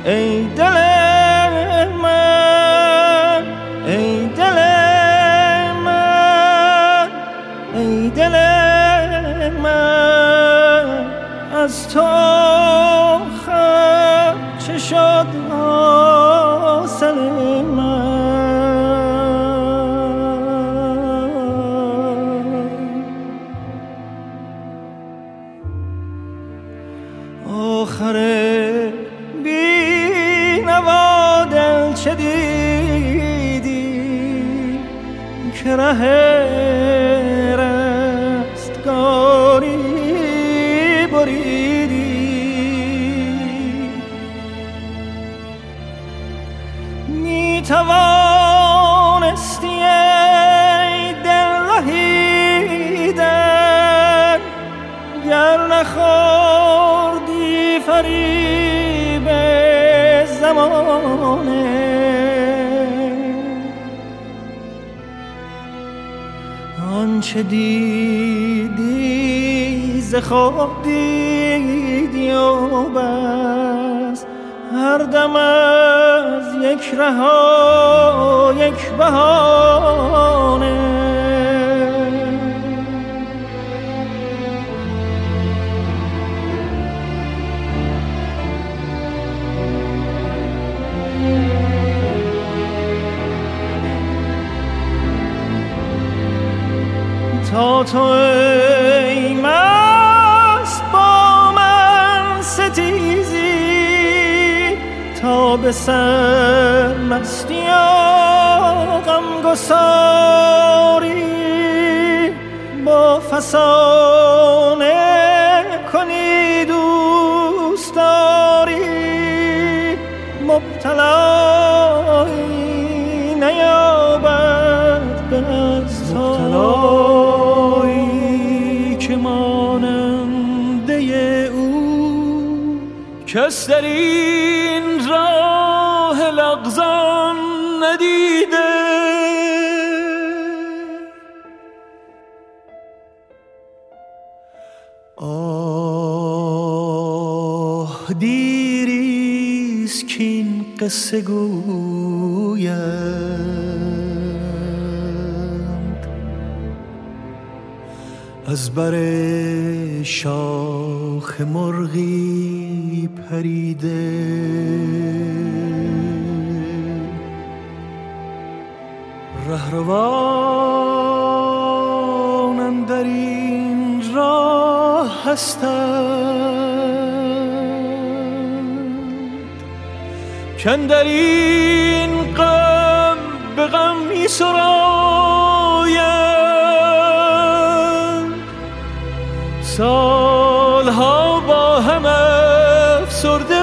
ای دل من، ای دل من، ای دل من، از تو آخر چه شد حاصل من؟ آخر بی نوا دل چه دیدی که ره رستگاری بریدی؟ می توانستی ای دل رهیدن گر نخوردی فریب زمانه. آنچه دیدی ز خواب دیدی و بس، هر دم از یک رها یک بهانه. تا تو ای مست با من ستیزی، تا به سر مستی و غمگساری با فسانه کنی دوستداری، مبتلایی نیابد به از تو که ماننده او کس در این راه لغزان ندیده. آه دیریست کین قصه گویند از بر شاخ مرغی پریده، رهروان اندر این راه هستند کاندر این غم به غم می سرایند. سالها با هم افسرده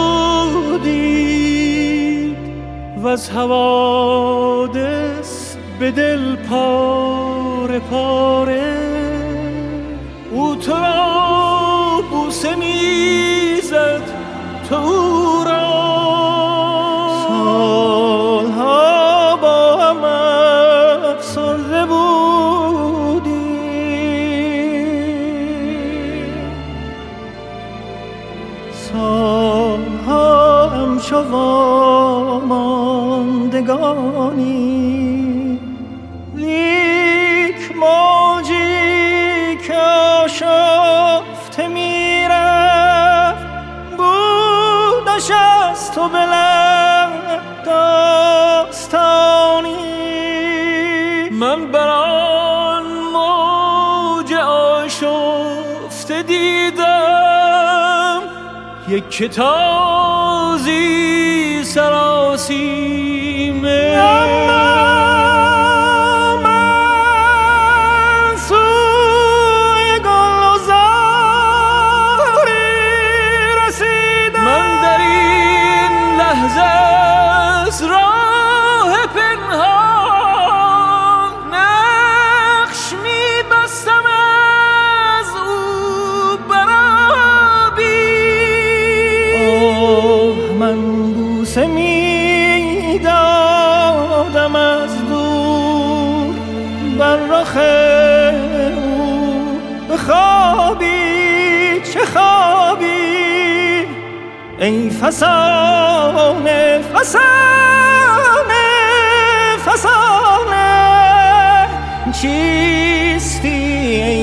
بودید و از حوادث به دل پاره پاره. او تو را بوسه میزد تو او را، سالها با هم افسرده بودید. سالها همچو واماندگانی، لیک موجی که آشفته میرفت بودش از تو بلند داستانی. من بر آن موج آشفته دیدم یک کتازی سراسیمه. من سوی گل و زاری رسیدم، من در این لحظه از راه پنهان نقش می بستم از او برابی. من بوسه می دادم از دور بر رخ او، به خوابی چه خوابی ای فسانه فسانه فسانه چیستی ای